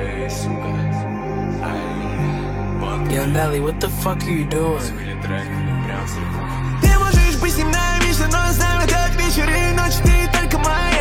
Yo, Nelly, what the fuck are you doing? Ты можешь быть с ним навечно, но с нами как вечер и ночь, ты только моя.